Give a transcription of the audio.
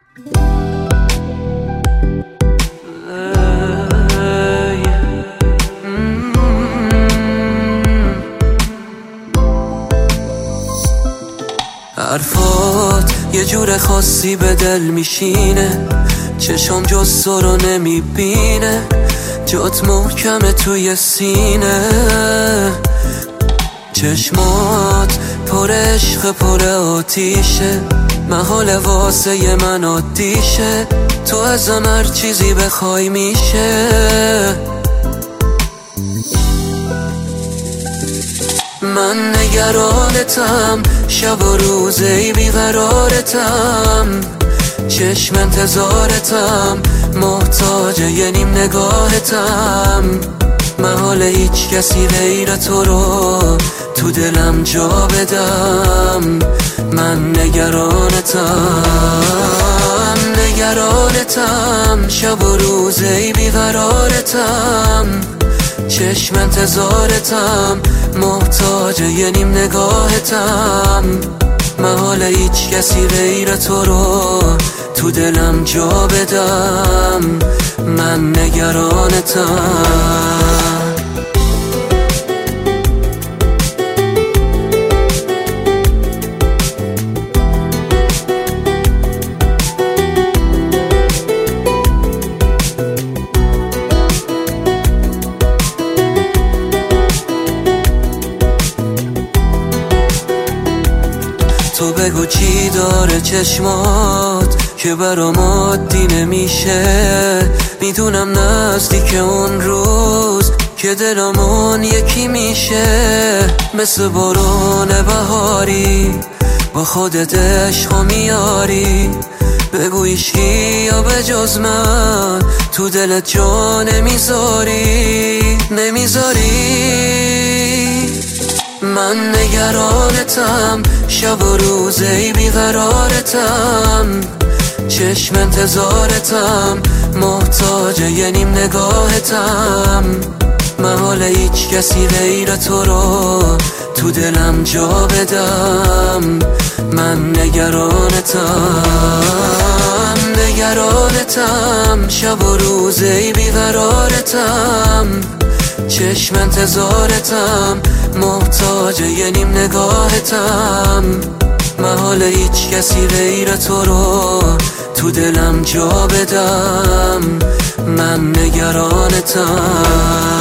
حرفات یه جور خاصی به دل میشینه، چشم جز تو رو نمیبینه، جات محکمه توی سینه. چشمات پر عشق پر آتیشه، محال واسه من عادیشه، تو ازم هر چیزی بخوای میشه. من نگرانتم، شب و روزی بیقرارتم، چشم انتظارتم، محتاج یه نیم نگاهتم. محال هیچ کسی غیر تو رو تو دلم جا بدم. من نگرانتم، شب و روزی بیقرارتم، چشم انتظارتم، محتاج یه نیم نگاهتم. محال هیچ کسی غیر تو رو تو دلم جا بدم. من نگرانتم. تو بگو چی داره چشمات که برام عادی نمیشه. میدونم نزدیک اون روز که دلمون یکی میشه. مثل بارون بهاری با خودت عشقو میاری. بگو ایشکی یا به جز من تو دلت جا نمیذاری. من نگرانتم، شب و روزی بیقرارتم، چشم انتظارتم، محتاج یه نیم نگاهتم. محال هیچ کسی غیر تو رو تو دلم جا بدم. من نگرانتم، شب و روزی بیقرارتم، چشم انتظارتم، محتاج یه نیم نگاهتم. محال هیچ کسی غیر تو رو تو دلم جا بدم. من نگرانتم.